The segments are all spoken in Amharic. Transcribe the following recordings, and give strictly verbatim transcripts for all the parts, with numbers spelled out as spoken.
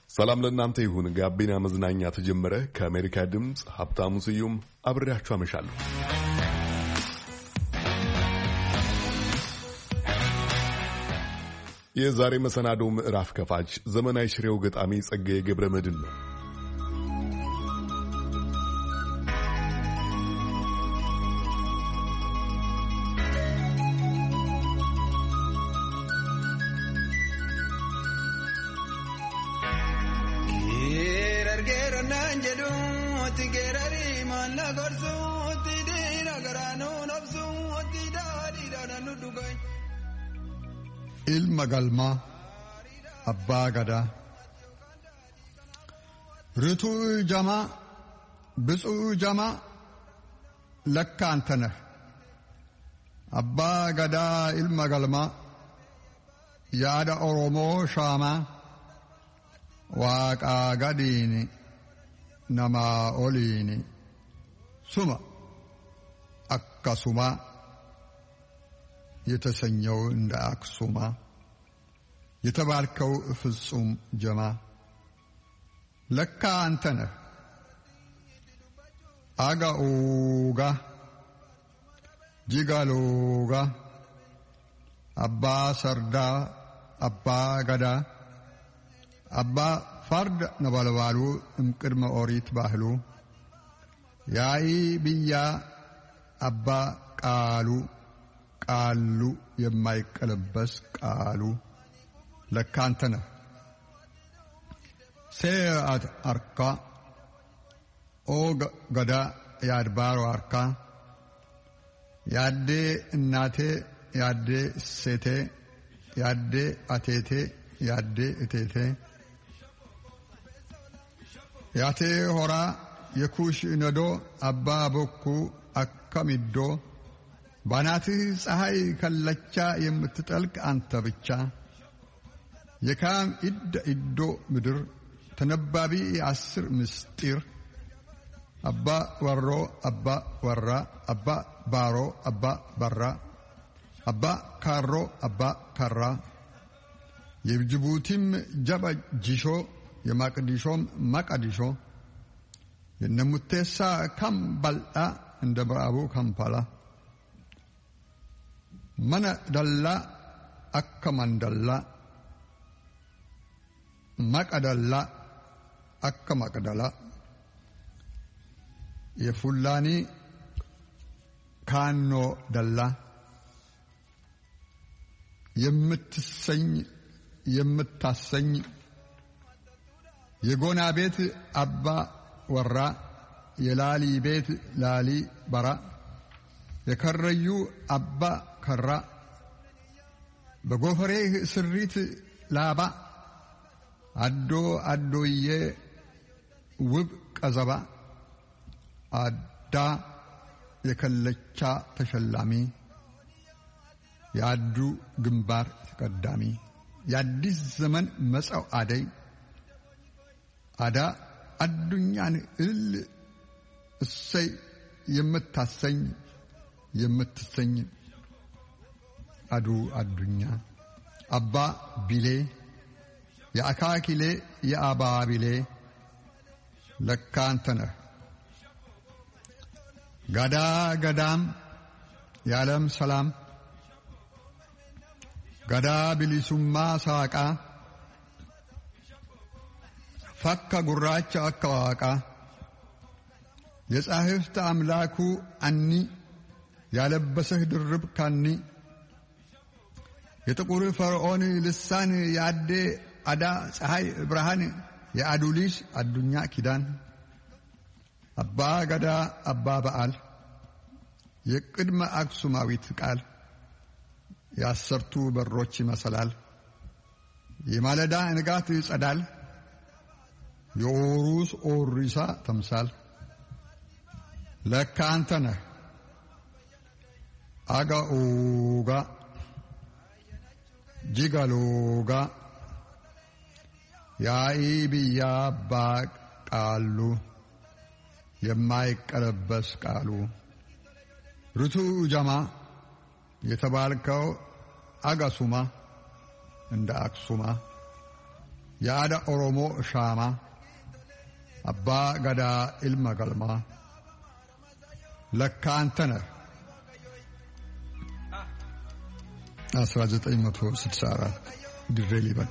ሰላም ለእናንተ ይሁን። ጋቢና መዝናኛ ተጀመረ። ከአሜሪካ ድምጽ ሀብታሙ ስዩም አብሬያችሁ አመሻለሁ። የዛሬ መሰናዶ ምዕራፍ ከፋች ዘመናዊ ሽሬው ገጣሚ ጸጋዬ ገብረመድህን ነው። ilma galmaa abbaa gadaa rituu jamaa bitsuu jamaa lakkaantana abbaa gadaa ilma galmaa yaada oromoo shaamaa waaqaa gadiini namaa oliini suma akkasuma የተሰኘው እንደ አክሱማ የተባልከው ፍጹም ጀማ ለካ አንተ ነህ አጋኡጋ ጂጋሎጋ አባ ሰርዳ አባ ገዳ አባ ፈርድ ነበልባሉ እምቅድመ ኦሪት ባህሉ ያይ ብያ አባ ቃሉ ቃሉ የማይቀለበስ ቃሉ ለካ አንተ ነህ ሴአት አርካ ኦ ገዳ ያድባሮ አርካ ያዴ እናቴ ያዴ ሴቴ ያዴ አቴቴ ያዴ እቴቴ ያቴ ሆራ የኩሽ ነዶ አባ ቦኩ አከሚዶ ባናትህ ፀሐይ ከለቻ የምትጠልቅ አንተ ብቻ የካም ኢድ ኢዶ ምድር ተነባቢ አስር ምስጢር አባ ወሮ አባ ወራ አባ ባሮ አባ በራ አባ ካሮ አባ ካራ የጅቡቲም ጀባ ጂሾ የማቅዲሾም ማቃዲሾ የነሙቴሳ ካምባልጣ እንደ ምዕራቡ ካምፓላ መነ ደላ አከመንደላ መቀደላ አከመቅደላ የፉላኒ ካኖ ደላ የምትሰኝ የምታሰኝ የጎና ቤት አባ ወራ የላሊ ቤት ላሊ በራ የከረዩ አባ ከራ በጎፈሬህ ስሪት ላባ አዶ አዶዬ ውብ ቀዘባ አዳ የከለቻ ተሸላሚ ያዱ ግንባር ተቀዳሚ የአዲስ ዘመን መጻው አደይ አዳ አዱኛን እል እሰይ የምታሰኝ የምትሰኝ አዱ አዱኛ አባ ቢሌ የአካኪሌ የአባ ቢሌ ለካ አንተ ነህ ጋዳ ገዳም የዓለም ሰላም ጋዳ ቢሊሱማ ሳቃ ፈካ ጉራቻ አካዋቃ የጻሕፍት አምላኩ አኒ ያለበሰህ ድርብ ካኒ የጥቁር ፈርዖን ልሳን ያዴ አዳ ፀሐይ ብርሃን የአዱሊስ አዱኛ ኪዳን አባ ገዳ አባ በዓል የቅድመ አክሱማዊት ቃል ያሰርቱ በሮች መሰላል የማለዳ ንጋት ጸዳል የኦሩስ ኦሪሳ ተምሳል ለካ አንተ ነህ አጋኡጋ ጂጋሎጋ ያይ ብያ አባ ቃሉ የማይቀለበስ ቃሉ ርቱ ጀማ የተባልከው አጋሱማ እንደ አክሱማ yaada Oromoo shaamaa abbaa gadaa ilma galmaa lakkaantana አስራ ዘጠኝ መቶ ስልሳ አራት ድሬ ሊበን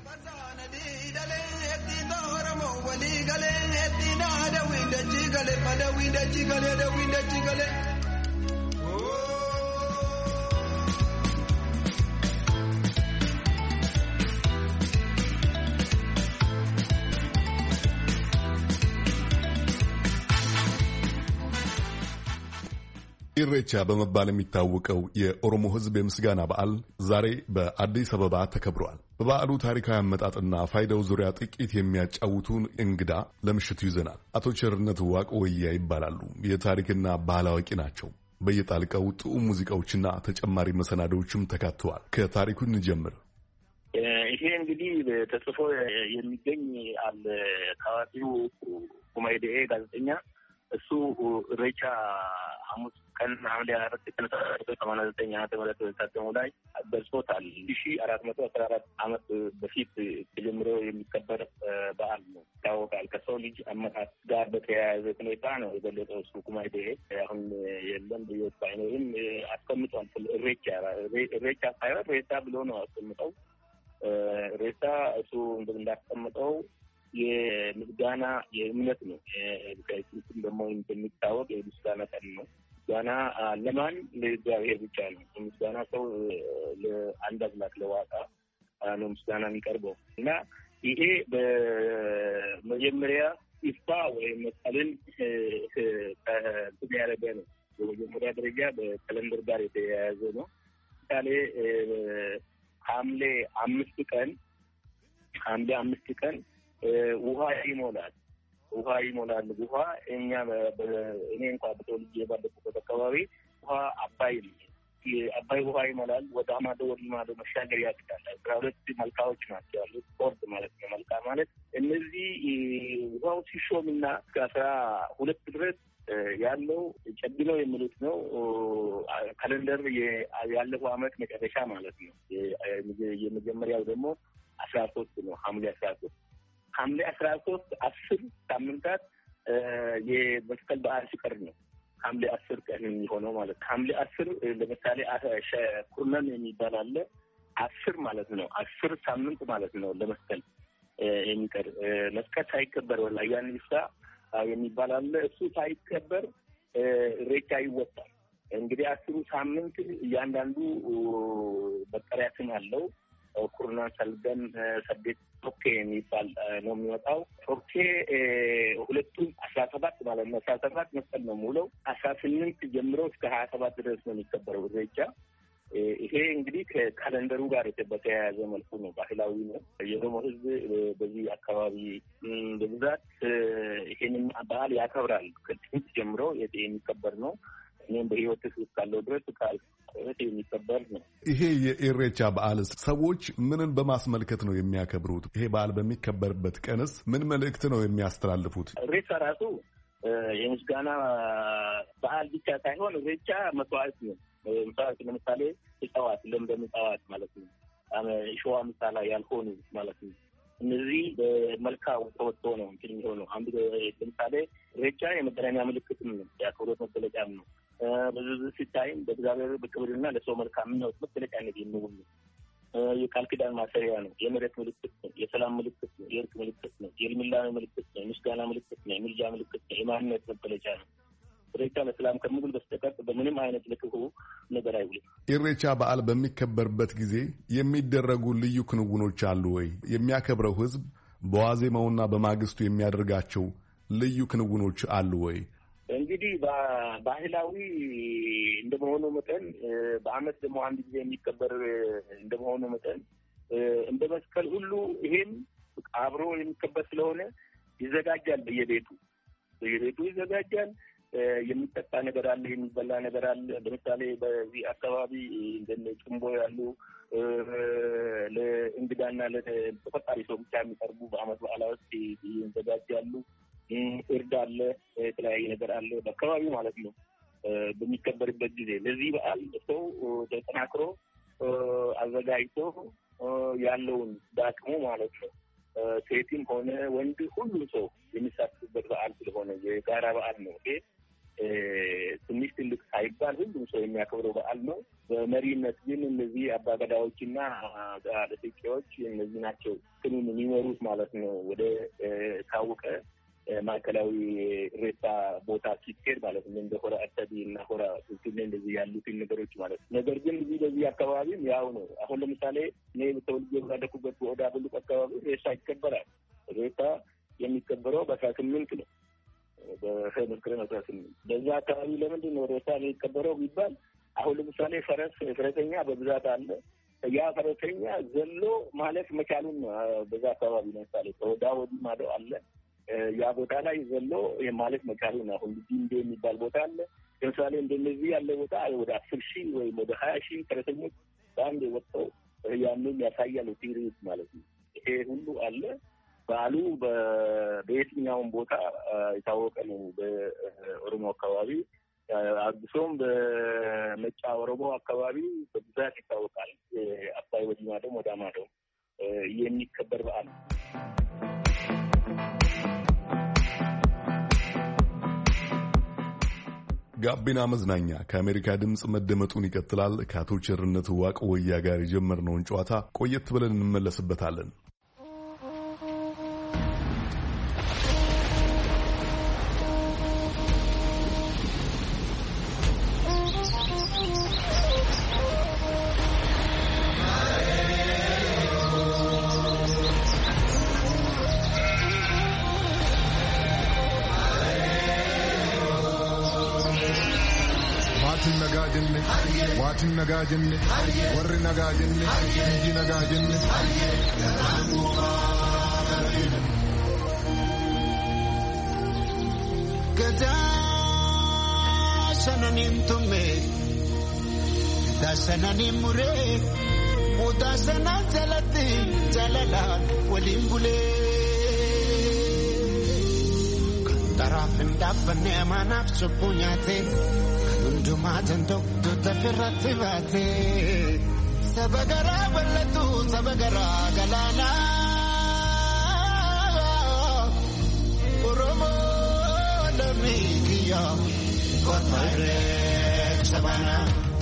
ኢሬቻ በመባል የሚታወቀው የኦሮሞ ሕዝብ የምስጋና በዓል ዛሬ በአዲስ አበባ ተከብሯል። በበዓሉ ታሪካዊ አመጣጥና ፋይዳው ዙሪያ ጥቂት የሚያጫውቱን እንግዳ ለምሽቱ ይዘናል። አቶ ቸርነት ዋቆያ ይባላሉ። የታሪክና ባህል አዋቂ ናቸው። በየጣልቃው ጥዑም ሙዚቃዎችና ተጨማሪ መሰናዶዎችም ተካተዋል። ከታሪኩ እንጀምር። ይሄ እንግዲህ ተጽፎ የሚገኝ አለ ታዋቂው ኩማይዴ ጋዜጠኛ እሱ ኢሬቻ ሐሙስ ቀን ሐምሌ አራት ቀን ሰማንያ ዘጠኝ ዓመተ ምህረት ታተሙ ላይ በጽፎታል። ሺህ አራት መቶ አስራ አራት ዓመት በፊት ተጀምሮ የሚከበር በዓል ነው ይታወቃል። ከሰው ልጅ አመጣጥ ጋር በተያያዘ ሁኔታ ነው የገለጸው እሱ ኩማይዴ። አሁን የለም በህይወት ባይኖርም አስቀምጧል። ኢሬቻ ኢሬቻ ሳይሆን ኢሬቻ ብሎ ነው አስቀምጠው። ኢሬቻ እሱ እንዳስቀምጠው የምስጋና የእምነት ነው። ከኢትዮጵያ ደግሞ እንደሚታወቅ የምስጋና ቀን ነው። ምስጋና ለማን? ለእግዚአብሔር ብቻ ነው። ምስጋና ሰው ለአንድ አምላክ ለዋጣ ነው ምስጋና የሚቀርበው እና ይሄ በመጀመሪያ ይፋ ወይም መስቀልን ያደረገ ነው። በመጀመሪያ ደረጃ በካሌንደር ጋር የተያያዘ ነው። ምሳሌ ሐምሌ አምስት ቀን ሐምሌ አምስት ቀን ውሃ ይሞላል። ውሃ ይሞላል። ውሃ እኛ እኔ እንኳን በተወልጄ ባደኩበት አካባቢ ውሃ አባይ አባይ ውሃ ይሞላል። ወደ አማዶ ወደ ማዶ መሻገር ያስችላል። አስራ ሁለት መልካዎች ናቸው ያሉት። ቦርድ ማለት ነው። መልካ ማለት እነዚህ ውሃው ሲሾምና እስከ አስራ ሁለት ድረስ ያለው ጨብነው የሚሉት ነው። ካሌንደር ያለፈው ዓመት መጨረሻ ማለት ነው። የመጀመሪያው ደግሞ አስራ ሶስት ነው። ሐምሌ አስራ ሶስት ሐምሌ አስራ ሶስት አስር ሳምንታት የመስቀል በዓል ሲቀር ነው ሐምሌ አስር ቀን የሚሆነው ማለት ነው። ሐምሌ አስር ለምሳሌ ኩርነን የሚባል አለ። አስር ማለት ነው። አስር ሳምንት ማለት ነው ለመስቀል የሚቀር መስቀል ሳይከበር ወላ ያን ይሳ የሚባል አለ። እሱ ሳይከበር ኢሬቻ ይወጣል። እንግዲህ አስሩ ሳምንት እያንዳንዱ መጠሪያ ስም አለው። ኩርና ሰልገን ሰቤት ቶኬ የሚባል ነው የሚወጣው። ቶኬ ሁለቱም አስራ ሰባት ማለት ነው። አስራ ሰባት መስቀል ነው ሙለው። አስራ ስምንት ጀምሮ እስከ ሀያ ሰባት ድረስ ነው የሚከበረው ኢሬቻ። ይሄ እንግዲህ ከካሌንደሩ ጋር በተያያዘ መልኩ ነው። ባህላዊ ነው። የኦሮሞ ሕዝብ በዚህ አካባቢ በብዛት ይሄንን በዓል ያከብራል። ከጥንት ጀምሮ የሚከበር ነው። እኔም በህይወት ውስጥ ካለው ድረስ ካልኩት የሚከበር ነው። ይሄ የኢሬቻ በዓል ሰዎች ምንን በማስመልከት ነው የሚያከብሩት? ይሄ በዓል በሚከበርበት ቀንስ ምን መልእክት ነው የሚያስተላልፉት? ኢሬቻ ራሱ የምስጋና በዓል ብቻ ሳይሆን ኢሬቻ መስዋዕት ነው። ለምሳሌ እጽዋት ለምለም እጽዋት ማለት ነው። ሸዋ ምሳሌ ያልሆኑ ማለት ነው። እነዚህ በመልካው ተወጥቶ ነው እንግዲህ የሚሆነው። አንዱ ለምሳሌ ኢሬቻ የመገናኛ ምልክትም ነው። የአክብሮት መገለጫም ነው። ብዙ ሲታይም በእግዚአብሔር በክብርና ለሰው መልካም ነው መገለጫነት የሚውል ነው። የቃል ኪዳን ማሰሪያ ነው። የምህረት ምልክት ነው። የሰላም ምልክት ነው። የእርቅ ምልክት ነው። የልምላሜ ምልክት ነው። የምስጋና ምልክት ነው። የምልጃ ምልክት ነው። የማንነት መገለጫ ነው። ኢሬቻ ለሰላም ከምግል በስተቀር በምንም አይነት ለክፉ ነገር አይውልም። ኢሬቻ በዓል በሚከበርበት ጊዜ የሚደረጉ ልዩ ክንውኖች አሉ ወይ? የሚያከብረው ሕዝብ በዋዜማውና በማግስቱ የሚያደርጋቸው ልዩ ክንውኖች አሉ ወይ? እንግዲህ ባህላዊ እንደመሆኑ መጠን በዓመት ደግሞ አንድ ጊዜ የሚከበር እንደመሆኑ መጠን እንደ መስቀል ሁሉ ይሄም አብሮ የሚከበር ስለሆነ ይዘጋጃል። በየቤቱ በየቤቱ ይዘጋጃል። የሚጠጣ ነገር አለ፣ የሚበላ ነገር አለ። ለምሳሌ በዚህ አካባቢ እንደነ ጭምቦ ያሉ ለእንግዳና ለተፈጣሪ ሰው ብቻ የሚቀርቡ በዓመት በዓላት ይዘጋጃሉ። እርድ አለ፣ የተለያየ ነገር አለ በአካባቢው ማለት ነው። በሚከበርበት ጊዜ ለዚህ በዓል ሰው ተጠናክሮ አዘጋጅቶ ያለውን ዳቅሙ ማለት ነው ሴትም ሆነ ወንድ ሁሉ ሰው የሚሳተፍበት በዓል ስለሆነ የጋራ በዓል ነው። ይሄ ትንሽ ትልቅ ሳይባል ሁሉም ሰው የሚያከብረው በዓል ነው። በመሪነት ግን እነዚህ አባገዳዎችና አለቴዎች እነዚህ ናቸው ክኑን የሚመሩት ማለት ነው። ወደ ታወቀ ማዕከላዊ ሬሳ ቦታ ሲሄድ ማለት ነው እንደ ሆራ አርሰዲ እና ሆራ ቱልቱሌ እንደዚህ ያሉትን ነገሮች ማለት ነው። ነገር ግን እዚህ በዚህ አካባቢም ያው ነው። አሁን ለምሳሌ እኔ ተወልጄ ያደኩበት በኦዳ ብሉቅ አካባቢ ሬሳ ይከበራል። ሬሳ የሚከበረው በአስራ ስምንት ነው። በመስከረም አስራ ስምንት በዛ አካባቢ ለምንድን ነው ሬሳ የሚከበረው ቢባል አሁን ለምሳሌ ፈረስ ፈረሰኛ በብዛት አለ። ያ ፈረሰኛ ዘሎ ማለት መቻሉን በዛ አካባቢ ለምሳሌ ከወዳ ወዲህ ማዶ አለ ያ ቦታ ላይ ዘሎ ማለት መቻሉ ነው። አሁን ዲንዴ የሚባል ቦታ አለ። ለምሳሌ እንደዚህ ያለ ቦታ ወደ አስር ሺህ ወይም ወደ ሀያ ሺህ ፈረሰኞች በአንድ ወጥተው ያንን ያሳያሉ ቲሪት ማለት ነው። ይሄ ሁሉ አለ። በዓሉ በየትኛውም ቦታ የታወቀ ነው። በኦሮሞ አካባቢ አብሶም በመጫ ኦሮሞ አካባቢ በብዛት ይታወቃል። አባይ ወዲህ ማዶ ወዳ ማዶ የሚከበር በዓል ነው። ጋቢና መዝናኛ ከአሜሪካ ድምፅ መደመጡን ይቀጥላል። ከአቶ ቸርነት ዋቅወያ ጋር የጀመርነውን ጨዋታ ቆየት ብለን እንመለስበታለን። Waatin nagaa jenne warri nagaa jenne biyyi nagaa jenne gadaa sananim tumme dasananim mure muda sanan jalati jalala walin bule tarafin dabne amanaf supunyate Dumaten tok tu tafirati bate sabagara balatu sabagara galana Oromo damikiya kotmare sabana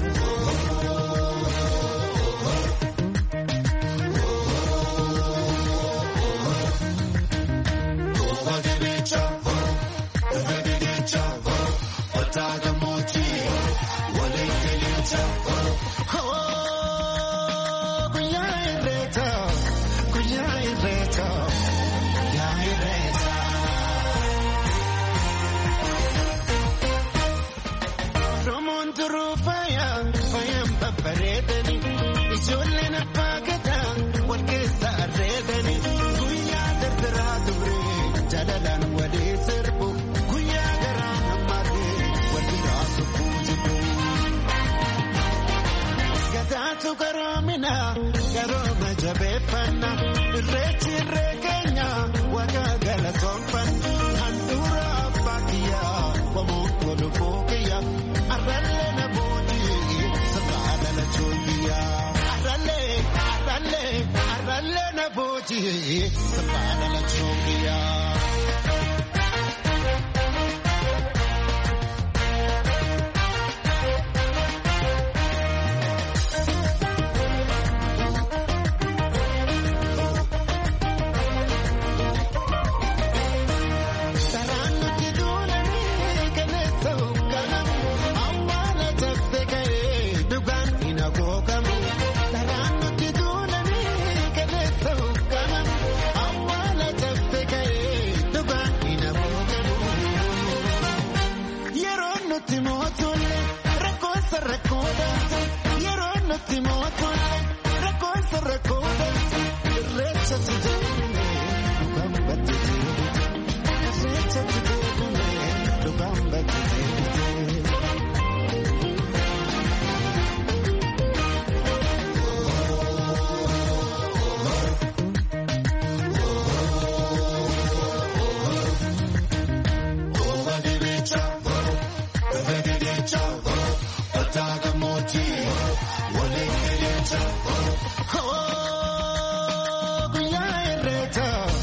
Garoma jabefana rechi rekenya wakagala sompan handura pakia como como pokia arale na bodi sabala la cholia arale arale arale na bodi sabala la cholia Oh,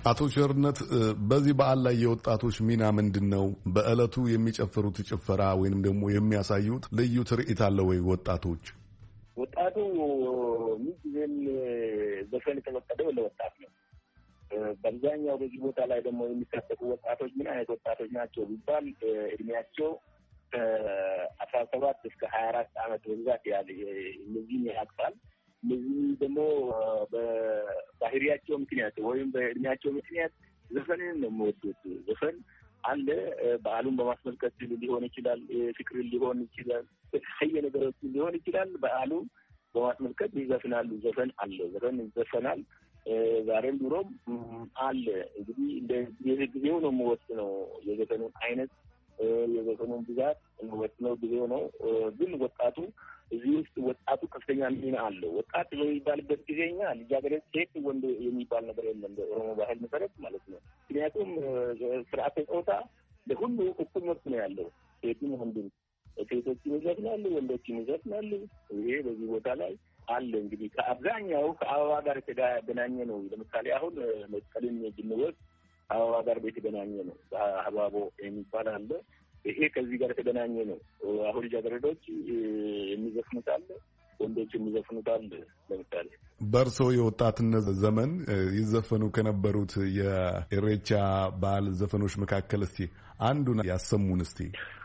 አቶ ቸርነት በዚህ በዓል ላይ የወጣቶች ሚና ምንድነው? በእለቱ የሚጨፍሩት ጭፈራ ወይንም ደግሞ የሚያሳዩት ልዩ ትርኢት አለ ወይ? ወጣቶች ወጣቱ ምንጊዜም ዘፈን የተፈቀደው ለወጣት ነው። በአብዛኛው በዚህ ቦታ ላይ ደግሞ የሚሳተፉ ወጣቶች ምን አይነት ወጣቶች ናቸው ቢባል እድሜያቸው ከአስራ ሰባት እስከ ሀያ አራት ዓመት በብዛት ያለ እነዚህን ያቅፋል። እነዚህ ደግሞ በባህሪያቸው ምክንያት ወይም በእድሜያቸው ምክንያት ዘፈንን ነው የሚወዱት። ዘፈን አለ በዓሉን በማስመልከት ሊሆን ይችላል፣ ፍቅርን ሊሆን ይችላል፣ የተለያየ ነገሮችን ሊሆን ይችላል። በዓሉን በማስመልከት ይዘፍናሉ። ዘፈን አለ፣ ዘፈን ይዘፈናል። ዛሬም ድሮም አለ። እንግዲህ እንደ ጊዜው ነው የሚወስነው የዘፈኑን አይነት የዘፈኑን ብዛት የሚወስነው ጊዜው ነው። ግን ወጣቱ እዚህ ውስጥ ወጣቱ ከፍተኛ ሚና አለው። ወጣት በሚባልበት ጊዜኛ ልጃገረድ፣ ሴት፣ ወንድ የሚባል ነገር የለም በኦሮሞ ባህል መሰረት ማለት ነው። ምክንያቱም ስርዓተ ጾታ ለሁሉ እኩል መብት ነው ያለው። ሴትም ወንድም፣ ሴቶችም ይዘፍናሉ፣ ወንዶችም ይዘፍናሉ። ይሄ በዚህ ቦታ ላይ አለ። እንግዲህ ከአብዛኛው ከአበባ ጋር የተገናኘ ነው። ለምሳሌ አሁን መስቀልን ብንወስድ አበባ ጋር የተገናኘ ነው። አበባቦ የሚባል አለ። ይሄ ከዚህ ጋር የተገናኘ ነው። አሁን ልጃገረዶች የሚዘፍኑት አለ፣ ወንዶች የሚዘፍኑት አለ። ለምሳሌ በእርሶ የወጣትነት ዘመን ይዘፈኑ ከነበሩት የኢሬቻ በዓል ዘፈኖች መካከል እስቲ አንዱን ያሰሙን እስቲ።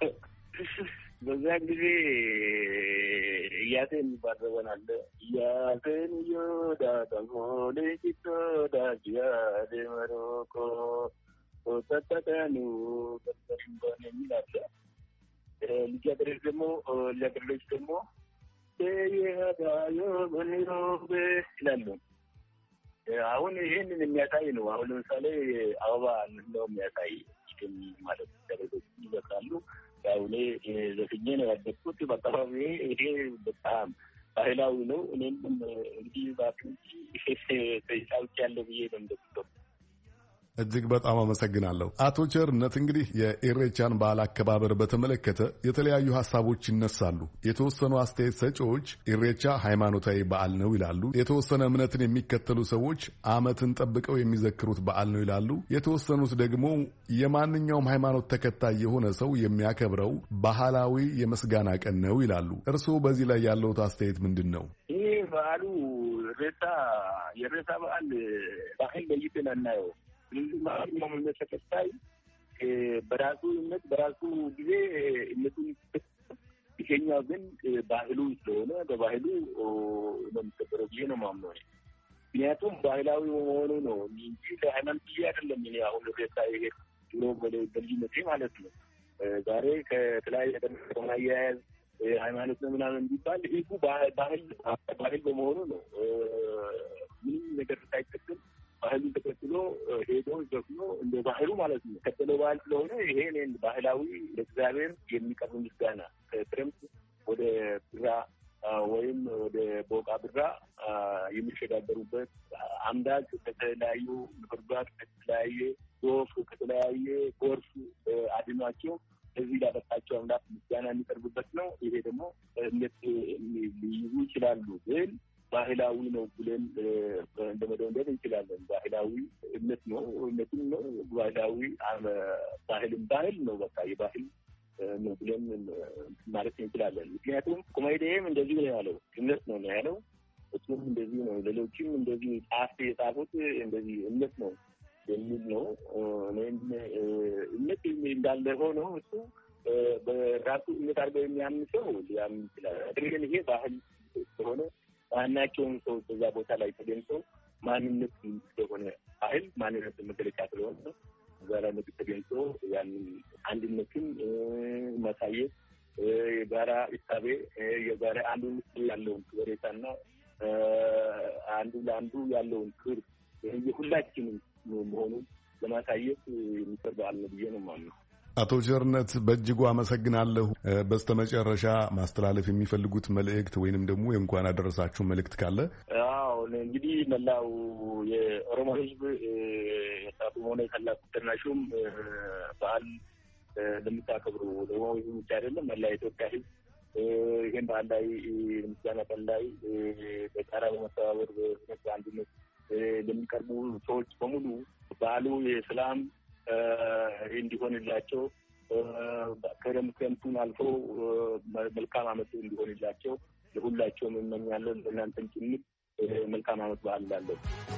በዛን ጊዜ እያቴ የሚባል ዘፈን አለ። እያቴን ዮዳ ተሞሌ ኪቶዳ ጂያዴ መሮኮ ተተተኑ በተሽንባን የሚል አለ። ልጃገረዶች ደግሞ ልጃገረዶች ደግሞ የዳዮ በኒሮቤ ይላሉ። አሁን ይህንን የሚያሳይ ነው። አሁን ለምሳሌ አበባ ነው የሚያሳይ ማለት ነው። ልጃገረዶች ይዘፍናሉ። ያው እኔ ዘፍኜ ነው ያደግኩት በአካባቢ። ይሄ በጣም ባህላዊ ነው። እኔም እንግዲህ ባትንጂ ተይጫውቅ ያለው ብዬ ነው እንደምትለው። እጅግ በጣም አመሰግናለሁ አቶ ቸርነት። እንግዲህ የኢሬቻን በዓል አከባበር በተመለከተ የተለያዩ ሀሳቦች ይነሳሉ። የተወሰኑ አስተያየት ሰጪዎች ኢሬቻ ሃይማኖታዊ በዓል ነው ይላሉ። የተወሰነ እምነትን የሚከተሉ ሰዎች ዓመትን ጠብቀው የሚዘክሩት በዓል ነው ይላሉ። የተወሰኑት ደግሞ የማንኛውም ሃይማኖት ተከታይ የሆነ ሰው የሚያከብረው ባህላዊ የምስጋና ቀን ነው ይላሉ። እርስዎ በዚህ ላይ ያለውት አስተያየት ምንድን ነው? ይህ በዓሉ ሬሳ የሬሳ በዓል ባህል ለይተን አናየው። ማንኛውም እምነት ተከታይ በራሱ እምነት በራሱ ጊዜ እምነቱን ይሄኛው ግን ባህሉ ስለሆነ በባህሉ ነው የሚከበረው ብዬ ነው የማምነው። ምክንያቱም ባህላዊ መሆኑ ነው እንጂ ለሃይማኖት ብዬ አይደለም። እኔ አሁን ሬሳ ይሄ ድሮ በልጅነቴ ማለት ነው። ዛሬ ከተለያየ ከማያያዝ ሃይማኖት ነው ምናምን ቢባል ይሄ ባህል ባህል በመሆኑ ነው። ምንም ነገር ሳይጠቅም ባህሉን ተከትሎ ሄዶ ዘፍኖ እንደ ባህሉ ማለት ነው ከተለው ባህል ስለሆነ ይሄ እኔን ባህላዊ ለእግዚአብሔር የሚቀርብ ምስጋና ከክረምት ወደ ብራ ወይም ወደ ቦቃ ብራ የሚሸጋገሩበት አምዳጅ ከተለያዩ ንብርባት ከተለያየ ዶፍ ከተለያየ ጎርፍ አድኗቸው እዚህ ላበቃቸው አምላክ ምስጋና የሚቀርብበት ነው። ይሄ ደግሞ እምነት ሊይዙ ይችላሉ ግን ባህላዊ ነው ብለን እንደመደምደም እንችላለን። ባህላዊ እምነት ነው፣ እምነትም ነው። ባህላዊ ባህልም ባህል ነው። በቃ የባህል ነው ብለን ማለት እንችላለን። ምክንያቱም ኮሜዲም እንደዚህ ነው ያለው፣ እምነት ነው ነው ያለው። እሱም እንደዚህ ነው፣ ሌሎችም እንደዚህ ጻፍ የጻፉት እንደዚህ እምነት ነው የሚል ነው። እኔም እምነት እንዳለ ሆኖ እሱ በራሱ እምነት አድርገው የሚያምን ሰው ሊያምን ይችላል። ግን ይሄ ባህል ስለሆነ ማናቸውም ሰው በዛ ቦታ ላይ ተገኝተው ማንነት ስለሆነ ባህል ማንነት መገለጫ ስለሆነ እዛ ላይ ተገኝቶ ያንን አንድነትን ማሳየት የጋራ እሳቤ የጋራ አንዱ ያለውን ክብሬታና አንዱ ለአንዱ ያለውን ክብር የሁላችንም መሆኑን ለማሳየት የሚሰራ በዓል ነው ብዬ ነው የማምነው። አቶ ቸርነት በእጅጉ አመሰግናለሁ። በስተመጨረሻ ማስተላለፍ የሚፈልጉት መልእክት ወይንም ደግሞ የእንኳን አደረሳችሁ መልእክት ካለ? አዎ እንግዲህ መላው የኦሮሞ ሕዝብ የጣቱ ሆነ ታላቁ ተናሹም በዓል ለምታከብሩ ደግሞ ሕዝብ ብቻ አይደለም መላ የኢትዮጵያ ሕዝብ ይሄን በዓል ላይ ምስጋና ቀን ላይ በጋራ በመተባበር በአንድነት ለሚቀርቡ ሰዎች በሙሉ በዓሉ የሰላም እንዲሆንላቸው ከረምከንቱን አልፎ መልካም ዓመት እንዲሆንላቸው ለሁላቸውም እመኛለሁ። ለእናንተም ጭምር መልካም ዓመት በዓል እላለሁ።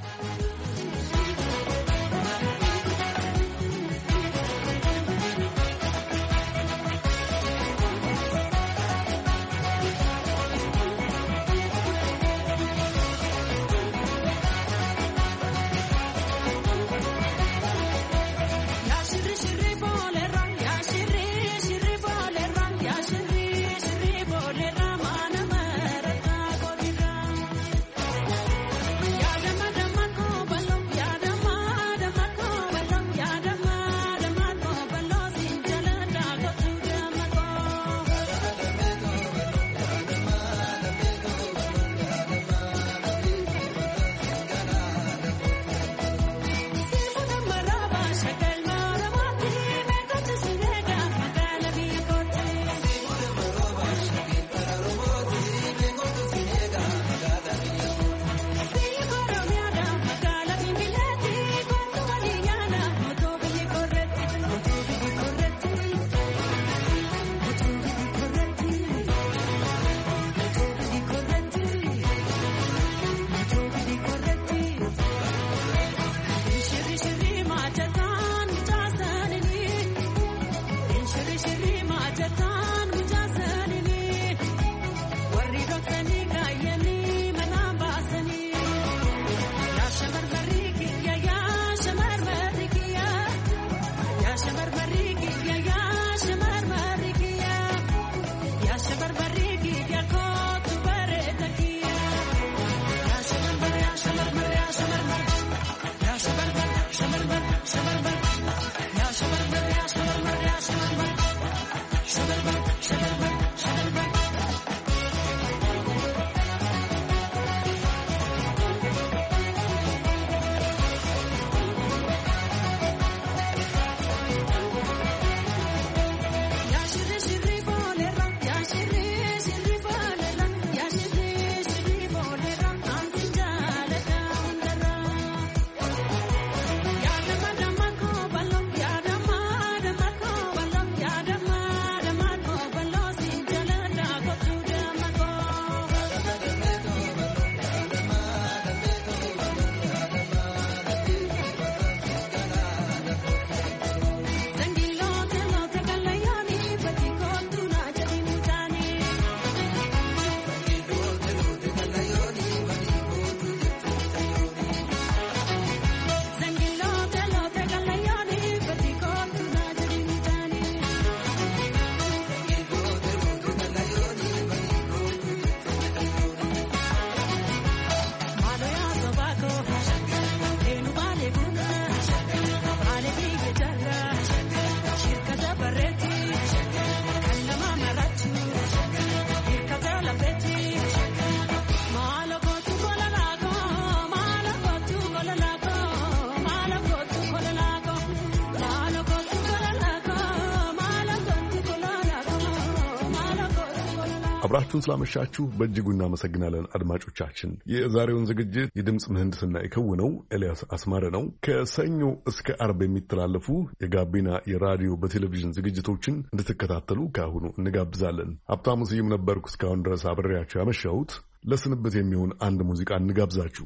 አብራችሁን ስላመሻችሁ በእጅጉ እናመሰግናለን። አድማጮቻችን የዛሬውን ዝግጅት የድምፅ ምህንድስና የከወነው ኤልያስ አስማረ ነው። ከሰኞ እስከ አርብ የሚተላለፉ የጋቢና የራዲዮ በቴሌቪዥን ዝግጅቶችን እንድትከታተሉ ከአሁኑ እንጋብዛለን። ሀብታሙ ስዩም ነበርኩ። እስካሁን ድረስ አብሬያችሁ ያመሻሁት። ለስንብት የሚሆን አንድ ሙዚቃ እንጋብዛችሁ።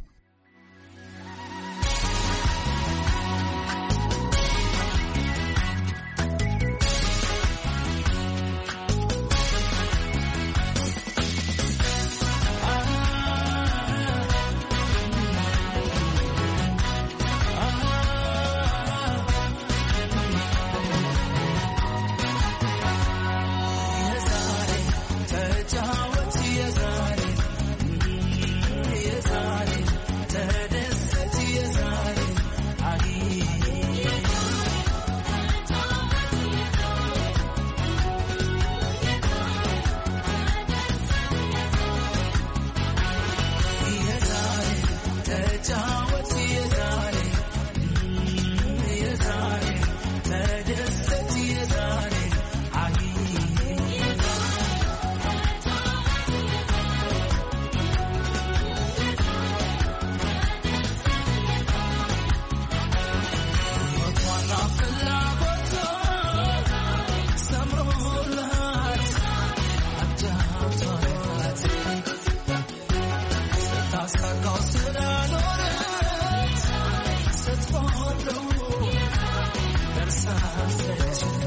Yes, I There's something